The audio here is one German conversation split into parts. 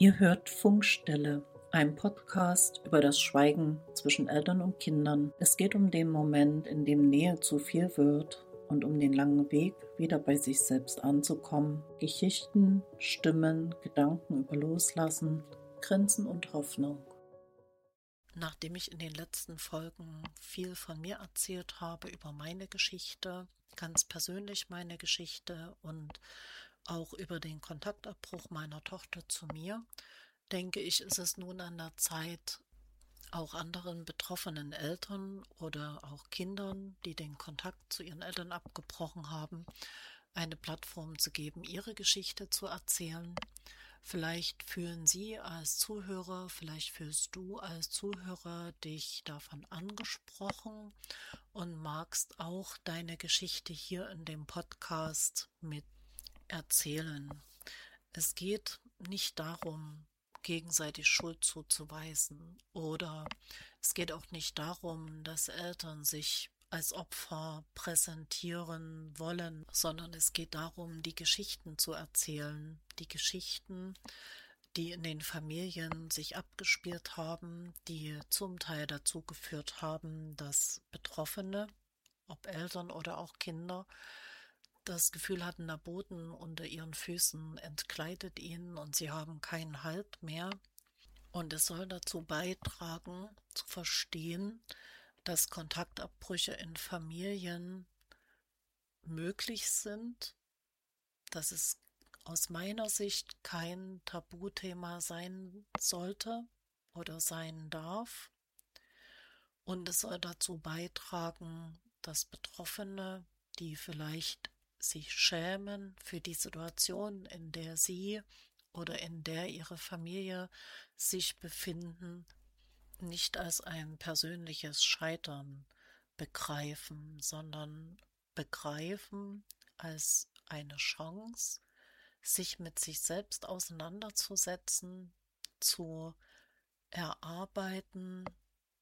Ihr hört Funkstille, ein Podcast über das Schweigen zwischen Eltern und Kindern. Es geht um den Moment, in dem Nähe zu viel wird und um den langen Weg, wieder bei sich selbst anzukommen. Geschichten, Stimmen, Gedanken über Loslassen, Grenzen und Hoffnung. Nachdem ich in den letzten Folgen viel von mir erzählt habe über meine Geschichte, ganz persönlich meine Geschichte und auch über den Kontaktabbruch meiner Tochter zu mir, denke ich, ist es nun an der Zeit, auch anderen betroffenen Eltern oder auch Kindern, die den Kontakt zu ihren Eltern abgebrochen haben, eine Plattform zu geben, ihre Geschichte zu erzählen. Vielleicht fühlen Sie als Zuhörer, vielleicht fühlst du als Zuhörer dich davon angesprochen und magst auch deine Geschichte hier in dem Podcast mit erzählen. Es geht nicht darum, gegenseitig Schuld zuzuweisen, oder es geht auch nicht darum, dass Eltern sich als Opfer präsentieren wollen, sondern es geht darum, die Geschichten zu erzählen, die Geschichten, die in den Familien sich abgespielt haben, die zum Teil dazu geführt haben, dass Betroffene, ob Eltern oder auch Kinder, das Gefühl hatten, der Boden unter ihren Füßen entgleitet ihnen und sie haben keinen Halt mehr. Und es soll dazu beitragen, zu verstehen, dass Kontaktabbrüche in Familien möglich sind, dass es aus meiner Sicht kein Tabuthema sein sollte oder sein darf. Und es soll dazu beitragen, dass Betroffene, die vielleicht sich schämen für die Situation, in der sie oder in der ihre Familie sich befinden, nicht als ein persönliches Scheitern begreifen, sondern begreifen als eine Chance, sich mit sich selbst auseinanderzusetzen, zu erarbeiten,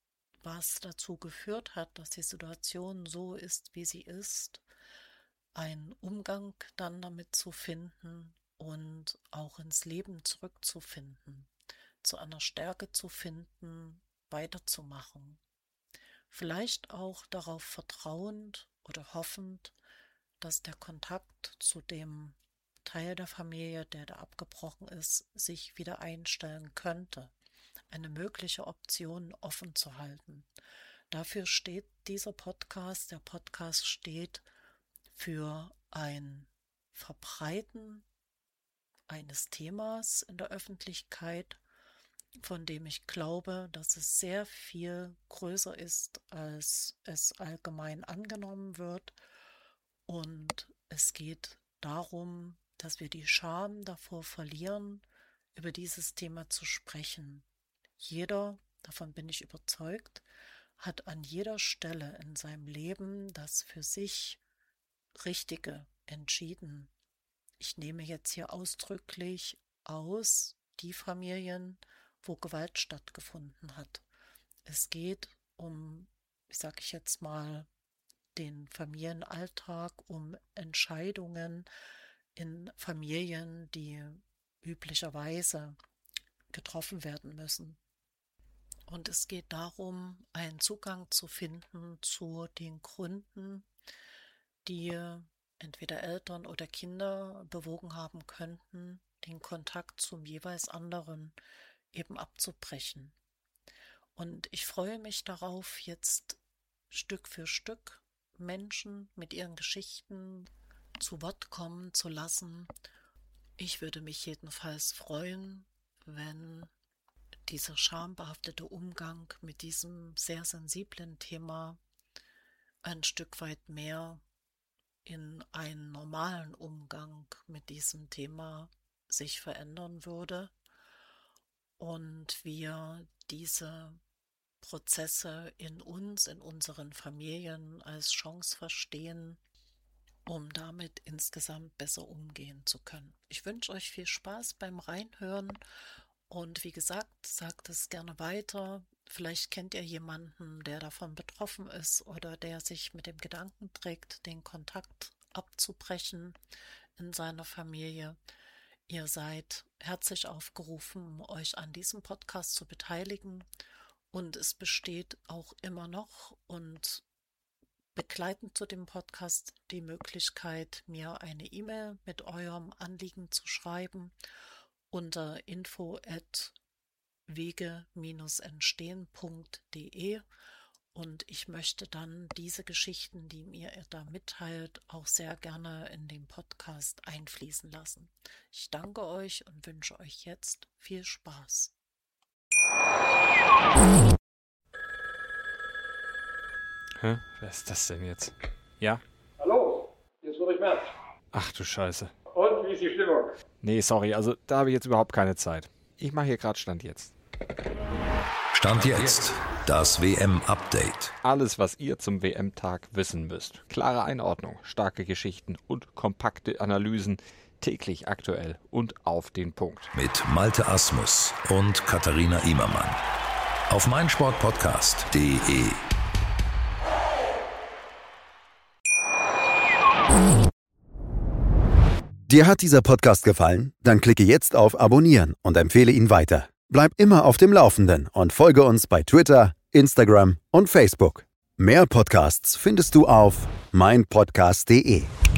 was dazu geführt hat, dass die Situation so ist, wie sie ist, einen Umgang dann damit zu finden und auch ins Leben zurückzufinden, zu einer Stärke zu finden, weiterzumachen. Vielleicht auch darauf vertrauend oder hoffend, dass der Kontakt zu dem Teil der Familie, der da abgebrochen ist, sich wieder einstellen könnte. Eine mögliche Option offen zu halten. Dafür steht dieser Podcast. Der Podcast steht für ein Verbreiten eines Themas in der Öffentlichkeit, von dem ich glaube, dass es sehr viel größer ist, als es allgemein angenommen wird. Und es geht darum, dass wir die Scham davor verlieren, über dieses Thema zu sprechen. Jeder, davon bin ich überzeugt, hat an jeder Stelle in seinem Leben das für sich Richtige entschieden. Ich nehme jetzt hier ausdrücklich aus die Familien, wo Gewalt stattgefunden hat. Es geht um, sage ich jetzt mal, den Familienalltag, um Entscheidungen in Familien, die üblicherweise getroffen werden müssen. Und es geht darum, einen Zugang zu finden zu den Gründen, die entweder Eltern oder Kinder bewogen haben könnten, den Kontakt zum jeweils anderen eben abzubrechen. Und ich freue mich darauf, jetzt Stück für Stück Menschen mit ihren Geschichten zu Wort kommen zu lassen. Ich würde mich jedenfalls freuen, wenn dieser schambehaftete Umgang mit diesem sehr sensiblen Thema ein Stück weit mehr in einen normalen Umgang mit diesem Thema sich verändern würde und wir diese Prozesse in uns, in unseren Familien als Chance verstehen, um damit insgesamt besser umgehen zu können. Ich wünsche euch viel Spaß beim Reinhören und wie gesagt, sagt es gerne weiter. Vielleicht kennt ihr jemanden, der davon betroffen ist oder der sich mit dem Gedanken trägt, den Kontakt abzubrechen in seiner Familie. Ihr seid herzlich aufgerufen, euch an diesem Podcast zu beteiligen. Und es besteht auch immer noch und begleitend zu dem Podcast die Möglichkeit, mir eine E-Mail mit eurem Anliegen zu schreiben unter info@wege-entstehen.de. Und ich möchte dann diese Geschichten, die mir da mitteilt, auch sehr gerne in den Podcast einfließen lassen. Ich danke euch und wünsche euch jetzt viel Spaß. Hä? Wer ist das denn jetzt? Ja? Hallo, hier ist Friedrich Merz. Ach du Scheiße. Und, wie ist die Stimmung? Nee, sorry, also da habe ich jetzt überhaupt keine Zeit. Ich mache hier gerade Stand jetzt. Stand jetzt. Das WM-Update. Alles, was ihr zum WM-Tag wissen müsst. Klare Einordnung, starke Geschichten und kompakte Analysen. Täglich aktuell und auf den Punkt. Mit Malte Asmus und Katharina Immermann. Auf meinsportpodcast.de. Dir hat dieser Podcast gefallen? Dann klicke jetzt auf Abonnieren und empfehle ihn weiter. Bleib immer auf dem Laufenden und folge uns bei Twitter, Instagram und Facebook. Mehr Podcasts findest du auf meinpodcast.de.